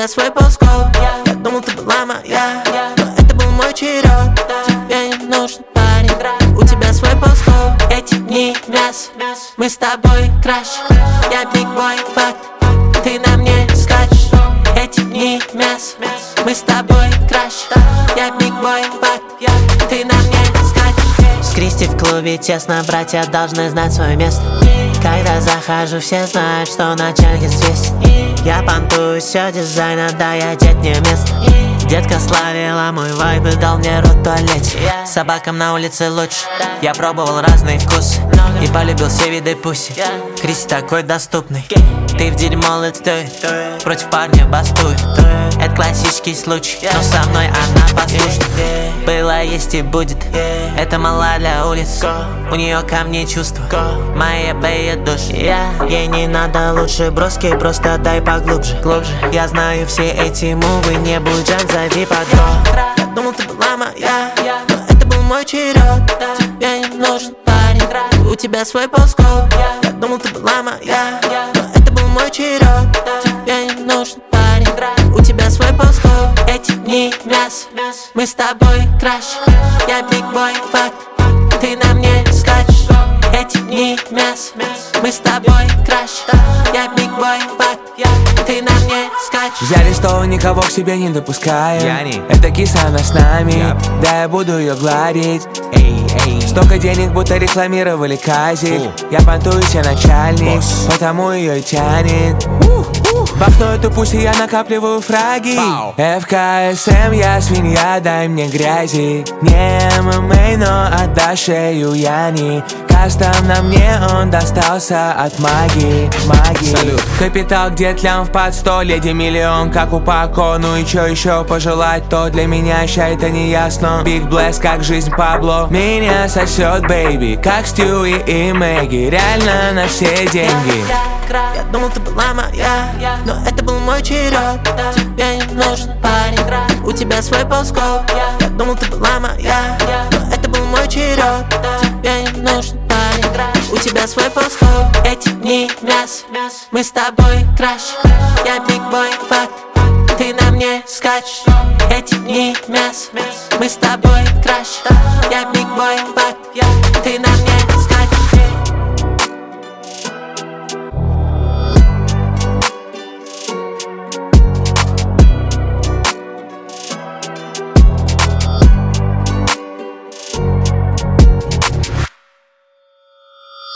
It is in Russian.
тебя свой полскоп. Я думал, ты была моя, но это был мой черед. Тебе не нужен парень, у тебя свой полскоп. Эти дни мясо, мы с тобой краш. Я бигбой, факт, ты на мне скачешь. Эти дни мясо, мы с тобой краш. Я бигбой, факт, ты на мне скачешь. С Кристи в клубе тесно, братья должны знать свое место. Когда захожу, все знают, что начальник здесь. Я понтую, все дизайна, да, я дед не место. Детка славила мой вайб и дал мне рот в туалете. Собакам на улице лучше, я пробовал разные вкусы и полюбил все виды пуси. Кристи такой доступный, ты в дерьмо let's do it. Против парня бастует, это классический случай, но со мной она послушна. Было, есть и будет, это мала для улиц. У нее ко мне чувства, моя беет душ. Ей не надо лучше броски, просто дай поглубже. Я знаю все эти мувы, не будь Джан, зови подруг. Я думал, ты была моя, но это был мой черед. Тебе не нужен парень, у тебя свой полскоп. Я думал, ты была моя, но это был мой черед. Тебе не нужен парень, у тебя свой полскоп. Эти дни мясо, мы с тобой краш. Я бигбой, факт, ты на мне скачешь. Эти дни мясо, мы с тобой краш. Я бигбой, факт, ты на мне скачешь. Взяли стол, никого к себе не допускаем. Это киса, она с нами, да я буду ее гладить. Столько денег, будто рекламировали казик. Я понтуюсь, я начальник, потому ее и тянет. Бахну эту пусть, я накапливаю фраги. ФКСМ, я свинья, дай мне грязи. Не ММА, но отдашь шею Яни. Кастом на мне, он достался от магии. Салют. Капитал, где тлям в под 100, леди миллион, как у Пако. Ну и чё еще пожелать, то для меня ща это не ясно. Big Bless, как жизнь Пабло. Меня сосет, бэйби, как Стюи и Мэгги. Реально на все деньги. Я думал, ты была моя, но это был мой черед. Тебе не нужен парень, у тебя свой полскоп. Я думал, ты была моя, но это был мой черед. Тебе не нужен парень, у тебя свой полскоп. Эти дни мясо, мы с тобой краш. Я бигбой, факт, ты на мне скачешь. Эти дни мясо, мы с тобой краш. Я бигбой, факт, ты на мне скачешь.